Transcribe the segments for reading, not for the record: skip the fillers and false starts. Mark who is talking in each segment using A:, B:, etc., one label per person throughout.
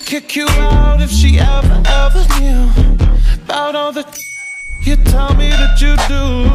A: kick you out if she ever knew about all the you tell me that you do.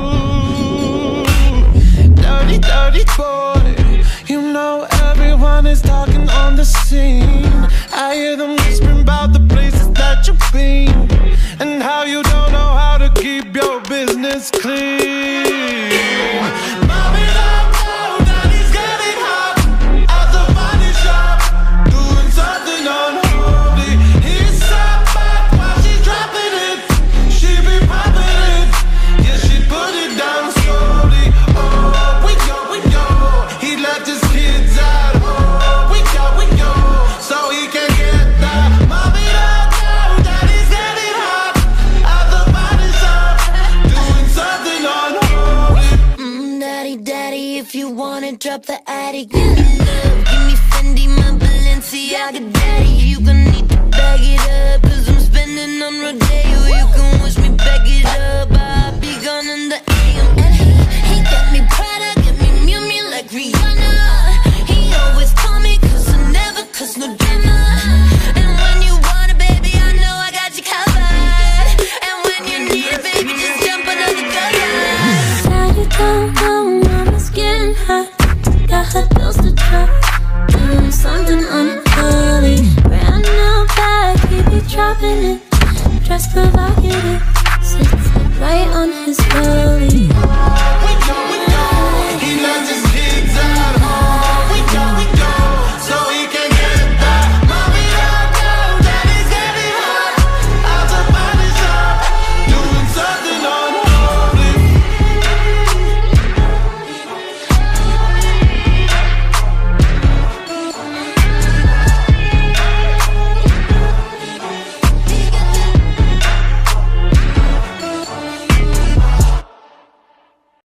A: Dirty, dirty boy. You know everyone is talking on the scene. I hear them whispering about the places that you've been and how you don't know how to keep your business clean. Mommy, don't know that he's getting hot at the body shop, doing something unholy. He's sat back while she's dropping it. She be popping it, yeah, she put it down slowly. Oh, we go. He left his kids at home. We go, so he can get that. Mommy, don't know that he's getting hot at the body shop, doing something unholy.
B: Daddy, if you wanna drop the attic, give me love, give me Fendi, my Balenciaga, daddy. You gon' need to bag it up, cause I'm spending on Rodeo. You can wish me back it up, I'll be gone in the AM. And he got me Prada, got me Miu Miu like Rihanna. He always call me cause I never cause no drama. And when you want it, baby, I know I got you covered. And when you need it, baby, just jump under the covers.
C: Now you don't know, mama's getting hot. Got her bills to drop, doing something unholy. Brand new bag, he be dropping it. Dress provocative, sits right on his belly.
A: We go,